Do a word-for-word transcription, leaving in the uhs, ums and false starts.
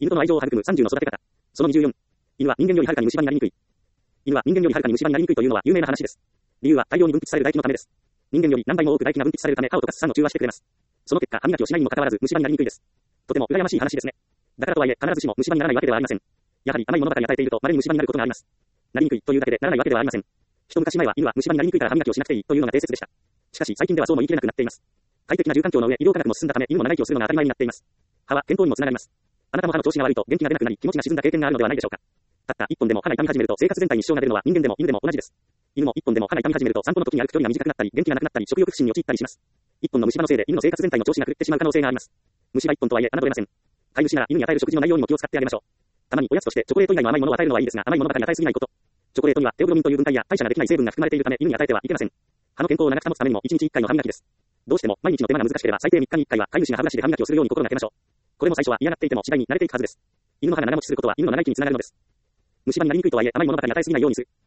犬との愛情を育むさんじゅうの育て方。そのにじゅうよん。犬は人間よりはるかに虫歯になりにくい。犬は人間よりはるかに虫歯になりにくいというのは有名な話です。理由は大量に分泌される唾液のためです。人間より何倍も多く唾液が分泌されるため歯を溶かす酸の中和してくれます。その結果、歯磨きをしないにもかかわらず虫歯になりにくいです。とても羨ましい話ですね。だからとはいえ、必ずしも虫歯にならないわけではありません。やはり甘い物ばかり与えていると稀に虫歯になることがあります。なりにくいというだけでならないわけではありません。一昔前は犬は虫歯になりにくいから歯磨きをしなくていいというのが定説でした。しかし最近ではそうも言い切れなくなっています。快適な住環境の上、医療科学も進んだため犬も長生きをするのが当たり前になっています。歯は健康にもつながります。あなたも歯の調子が悪いと元気が出なくなり気持ちが沈んだ経験があるのではないでしょうか。たった一本でも歯が痛み始めると生活全体に支障が出るのは人間でも犬でも同じです。犬も一本でも歯が痛み始めると散歩の時に歩く距離が短くなったり元気がなくなったり食欲不振に陥ったりします。一本の虫歯のせいで犬の生活全体の調子が狂ってしまう可能性があります。虫歯一本とはいえ侮れません。飼い主なら犬に与える食事の内容にも気を使ってあげましょう。たまにおやつとしてチョコレート以外の甘いものを与えるのはいいですが甘いものばかり与えすぎないこと。チョコレートにはテオブロミンという分解や代謝ができない成分が含まれているため犬に与えてはいけません。歯の健康を長く保つためにもいちにちいっかいの歯磨きです。どうしても毎日の手間が難しければ最低みっかにいっかいは飼い主が歯ブラシで歯磨きをするように心がけましょう。これも最初は嫌がっていても次第に慣れていくはずです。犬の歯が長持ちすることは犬の長生きにつながるのです。虫歯になりにくいとはいえ甘いものばかり与えすぎないようにする。